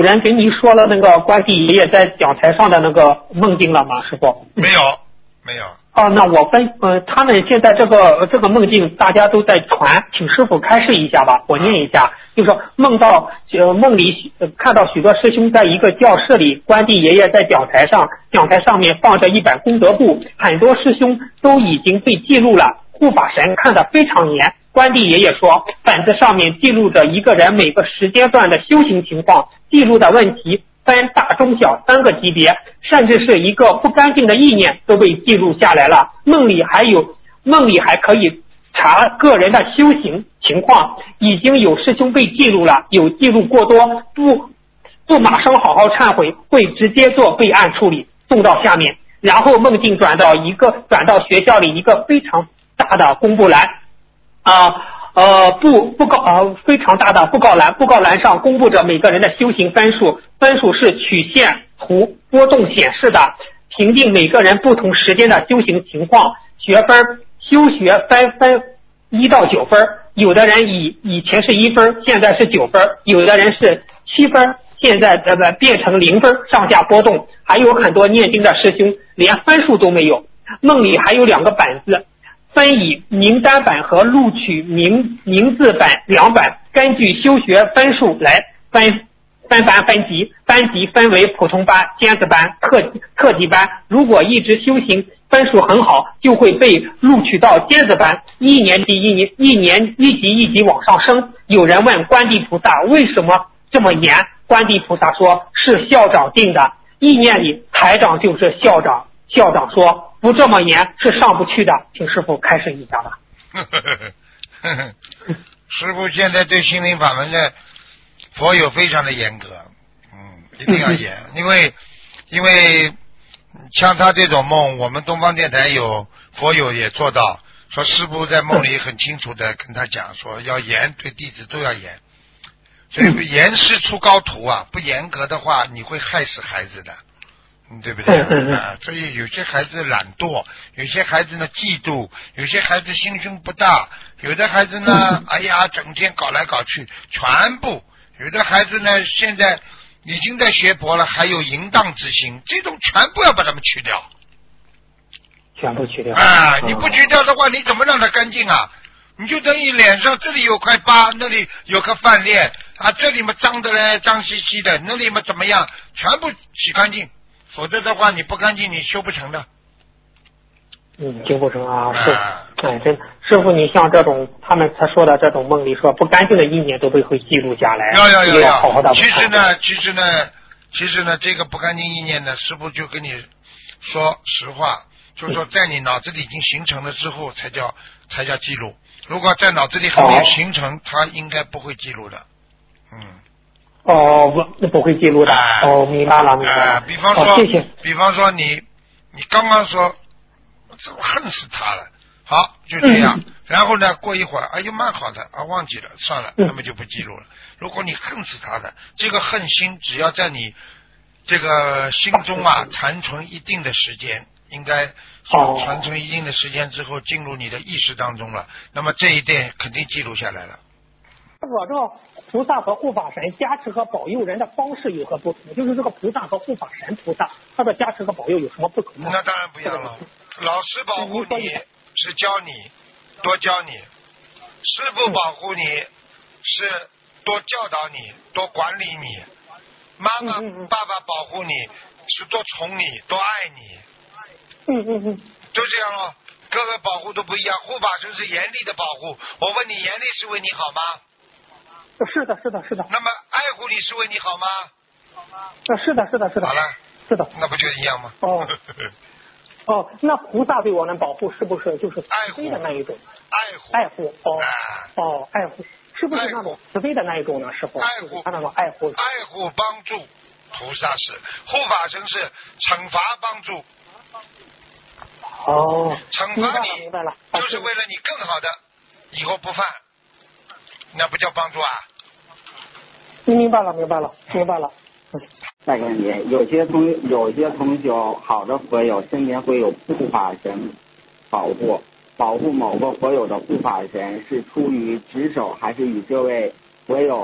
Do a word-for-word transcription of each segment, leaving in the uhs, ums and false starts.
有人给你说了那个观世爷爷在讲台上的那个梦境了吗？师傅？ 没有，没有。 哦，那我分呃，他们现在这个这个梦境大家都在传，请师傅开示一下吧，我念一下，就是说梦到呃梦里、呃、看到许多师兄在一个教室里，观世爷爷在讲台上，讲台上面放着一本功德簿，很多师兄都已经被记录了，护法神看得非常严。观世爷爷说，本子上面记录着一个人每个时间段的修行情况，记录的问题分大中小三个级别，甚至是一个不干净的意念都被记录下来了。梦里还有梦里还可以查个人的修行情况，已经有师兄被记录了，有记录过多不不马上好好忏悔，会直接做备案处理，送到下面。然后梦境转到一个转到学校里一个非常大的公布栏啊。呃，布布告呃非常大的布告栏，布告栏上公布着每个人的修行分数，分数是曲线图波动显示的，评定每个人不同时间的修行情况，学分修学分分一到九分，有的人以以前是一分，现在是九分，有的人是七分，现在呃变成零分，上下波动，还有很多念经的师兄连分数都没有。梦里还有两个板子，分以名单版和录取名名字版两版，根据修学分数来分分班分级，班级分为普通班、尖子班、特特级班。如果一直修行分数很好，就会被录取到尖子班，一年级一年一年一级一级往上升。有人问观地菩萨为什么这么严，观地菩萨说是校长定的，意念里台长就是校长，校长说不这么严是上不去的，请师父开示一下吧。 师父现在对心灵法门的佛友非常的严格，嗯，一定要严，因为因为像他这种梦，我们东方电台有佛友也做到，说师父在梦里很清楚的跟他讲说要严，对弟子都要严，所以严师出高徒啊，不严格的话你会害死孩子的。对不对啊？所以有些孩子懒惰，有些孩子呢嫉妒，有些孩子心胸不大，有的孩子呢，哎呀，整天搞来搞去，全部。有的孩子呢，现在已经在学佛了，还有淫荡之心，这种全部要把他们去掉。 全部去掉啊！你不去掉的话，你怎么让他干净啊？你就等于脸上这里有块疤，那里有颗饭链啊，这里嘛脏的嘞，脏兮兮的，那里嘛怎么样？全部洗干净。否则的话，你不干净，你修不成的。 嗯，修不成啊，是，哎，真师傅，你像这种他们他说的这种梦里说不干净的意念都被会记录下来， 要要要要好好的。 其实呢，其实呢，其实呢，这个不干净意念呢，师傅就跟你说实话，就是说在你脑子里已经形成了之后，才叫才叫记录。如果在脑子里还没有形成，它应该不会记录的。嗯。 哦，不，不会记录的。啊、哦，明白了，明白了。 啊、比方说、 哦，谢谢。 比方说你，你刚刚说，恨死他了，好，就这样。嗯、然后呢，过一会儿，哎呦，蛮好的啊，忘记了，算了，那么就不记录了。嗯、如果你恨死他的，这个恨心只要在你这个心中啊残存一定的时间，应该残存一定的时间之后，进入你的意识当中了，那么这一点肯定记录下来了。 我这个菩萨和护法神加持和保佑人的方式有何不同？就是这个菩萨和护法神菩萨，他的加持和保佑有什么不同吗？ 那当然不一样了。老师保护你是教你，多教你；师父保护你是多教导你，多管理你；妈妈、爸爸保护你是多宠你，多爱你。 嗯嗯嗯， 就这样咯。各个保护都不一样，护法神是严厉的保护。我问你，严厉是为你好吗？ 是的，是的，是的。 那么爱护你是为你好吗？ 呃，是的，是的，是的。 好了， 是的。 那不就一样吗？ 哦。哦，那菩萨对我们保护是不是就是慈悲的那一种？ 爱护。 爱护。哦。 啊、 哦，爱护，是不是那种慈悲的那一种呢？师傅。 爱护。 他那种爱护。 爱护帮助，菩萨是，护法神是惩罚帮助。 哦。 惩罚你， 明白了， 就是为了你更好的以后不犯，那不叫帮助啊。 明白了，明白了，明白了。 再个问题，有些同有些同学好的佛友身边会有护法神保护，保护某个佛友的护法神是出于职守，还是与这位佛友的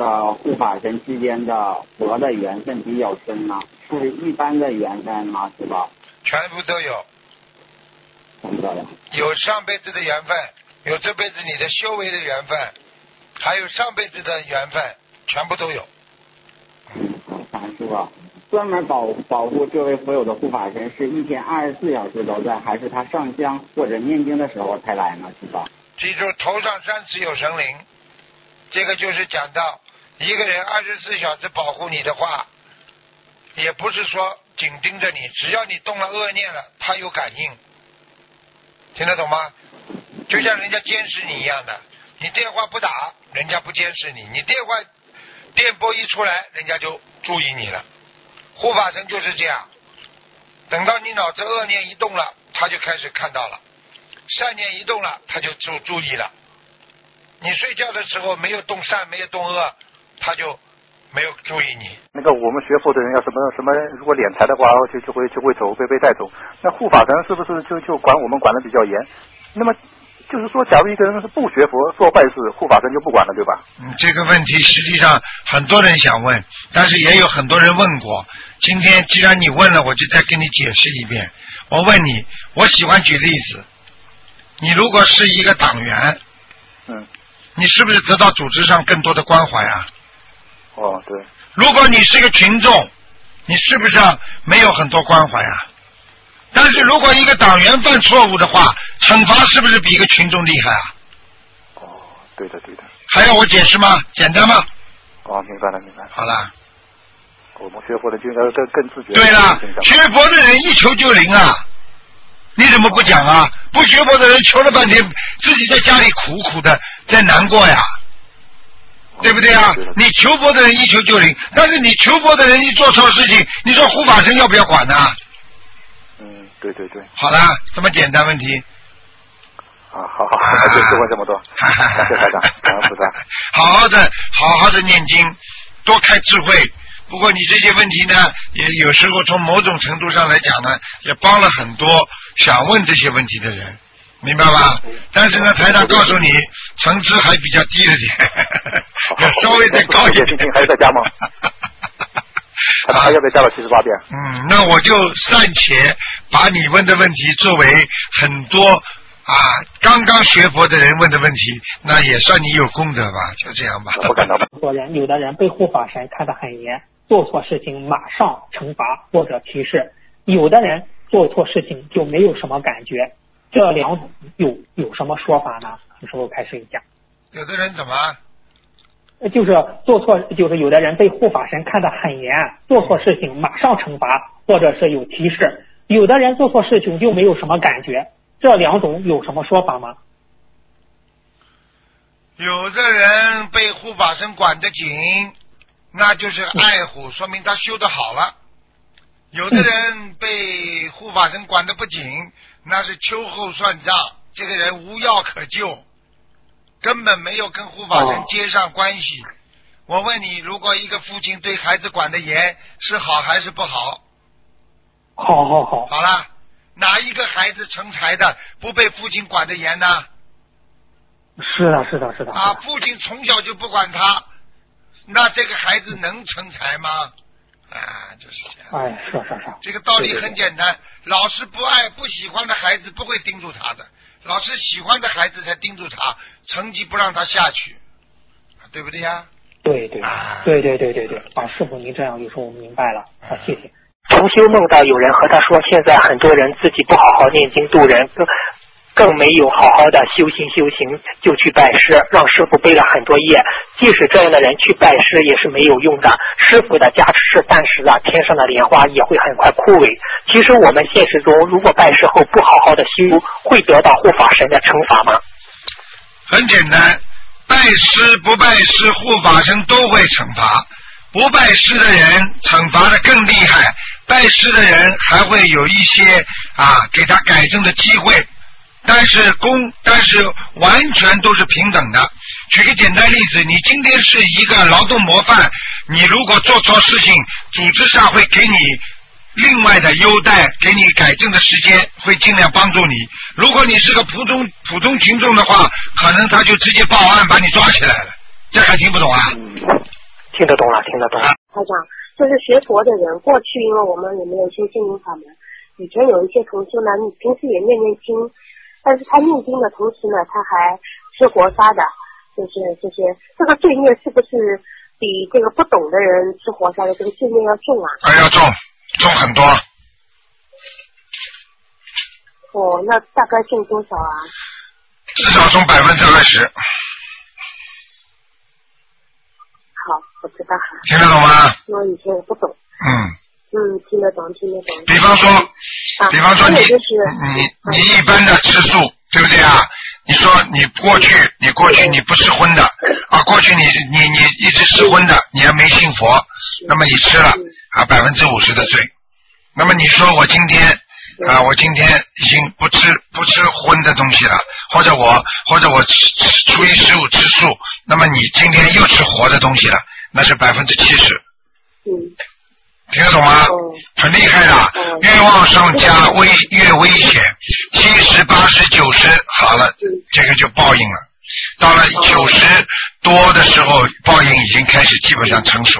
的护法神之间的佛的缘分比较深呢？是一般的缘分吗？是吧？ 全部都有， 全部都有。 有上辈子的缘分，有这辈子你的修为的缘分，还有上辈子的缘分，全部都有。 嗯，好，师傅。专门保保护这位佛友的护法神是一天二十四小时都在，还是他上香或者念经的时候才来呢？是吧？ 记住，头上三尺有神灵，这个就是讲到一个人二十四小时保护你的话，也不是说紧盯着你，只要你动了恶念了，他有感应，听得懂吗？就像人家监视你一样的，你电话不打，人家不监视你，你电话电波一出来，人家就注意你了。护法神就是这样，等到你脑子恶念一动了，他就开始看到了；善念一动了，他就注注意了。你睡觉的时候没有动善，没有动恶，他就没有注意你。 那个我们学佛的人要什么什么，如果敛财的话，就就会就会走被被带走。那护法神是不是就就管我们管的比较严？那么就是说，假如一个人是不学佛做坏事，护法神就不管了，对吧？ 嗯，这个问题实际上很多人想问，但是也有很多人问过。今天既然你问了，我就再跟你解释一遍。我问你，我喜欢举例子，你如果是一个党员， 嗯， 你是不是得到组织上更多的关怀啊？ 哦，对。 如果你是一个群众，你是不是没有很多关怀啊？但是如果一个党员犯错误的话，惩罚是不是比一个群众厉害啊？ 哦，对的对的。 还要我解释吗？简单吗？ 哦，明白了明白了。 好了。 我们学佛的就应该更更自觉。 对了，学佛的人一求就灵啊！你怎么不讲啊？不学佛的人求了半天，自己在家里苦苦的在难过呀，对不对啊？你求佛的人一求就灵，但是你求佛的人一做错事情，你说护法神要不要管呢？ 嗯，对对对。 好了，这么简单问题。 啊，好好好，就就问这么多。感谢台长，感恩菩萨。 好好的，好好的念经，多开智慧。不过你这些问题呢，也有时候从某种程度上来讲呢，也帮了很多想问这些问题的人，明白吧？但是呢，台长告诉你，层次还比较低了点，要稍微再高一点。 还要再加吗？他还要再加到七十八遍。 嗯，那我就暂且把你问的问题作为很多啊刚刚学佛的人问的问题，那也算你有功德吧，就这样吧。 我感到。 有人有的人被护法神看得很严，做错事情马上惩罚或者提示，有的人做错事情就没有什么感觉，这两种有有什么说法呢？什么时候开始一下？ 有的人怎么？ 就是做错，就是有的人被护法神看得很严，做错事情马上惩罚或者是有提示，有的人做错事情就没有什么感觉，这两种有什么说法吗？ 有的人被护法神管得紧，那就是爱护，说明他修得好了。有的人被护法神管得不紧，那是秋后算账，这个人无药可救，根本没有跟护法神接上关系。我问你，如果一个父亲对孩子管得严，是好还是不好？ 好好好。 好了，哪一个孩子成才的不被父亲管得严呢？ 是的，是的，是的。 啊，父亲从小就不管他，那这个孩子能成才吗？啊，就是这样。 哎，是是是。 这个道理很简单，老师不爱不喜欢的孩子不会盯住他的，老师喜欢的孩子才盯住他，成绩不让他下去，对不对呀？ 对对、 啊、 对对对对对。啊，师傅您这样一说，我明白了。啊，谢谢。重修梦到有人和他说，现在很多人自己不好好念经度人，更更没有好好的修行修行，就去拜师，让师傅背了很多业。即使这样的人去拜师也是没有用的，师傅的加持是暂时的，天上的莲花也会很快枯萎。其实我们现实中如果拜师后不好好的修，会得到护法神的惩罚吗？ 很简单，拜师不拜师护法神都会惩罚，不拜师的人惩罚的更厉害，拜师的人还会有一些啊给他改正的机会，但是公但是完全都是平等的。举个简单例子，你今天是一个劳动模范，你如果做错事情，组织上会给你另外的优待，给你改正的时间，会尽量帮助你。如果你是个普通普通群众的话，可能他就直接报案把你抓起来了，这还听不懂啊？ 听得懂了，听得懂了。 台长，就是学佛的人，过去因为我们也没有修心灵法门，以前有一些同修呢，你平时也念念经，但是他念经的同时呢，他还吃活杀的，就是这些，这个罪孽是不是比这个不懂的人吃活杀的这个罪孽要重啊？ 啊，要重，重很多。 哦，那大概重多少啊？ 至少重百分之二十。 好，我知道。 听得懂吗？ 我以前也不懂。 嗯。 嗯，听得懂，听得懂。 比方说， 啊、 比方说你， 就是、 你你一般的吃素，对不对啊？你说你过去，你过去你不吃荤的，啊，过去你你你一直吃荤的，你还没信佛，那么你吃了啊百分之五十的罪。那么你说我今天啊，我今天已经不吃不吃荤的东西了，或者我或者我吃初一十五吃素，那么你今天又吃活的东西了，那是百分之七十。 嗯。 听得懂吗？很厉害的，越往上加危越危险，七十、八十、九十，好了，这个就报应了。到了九十多的时候，报应已经开始基本上成熟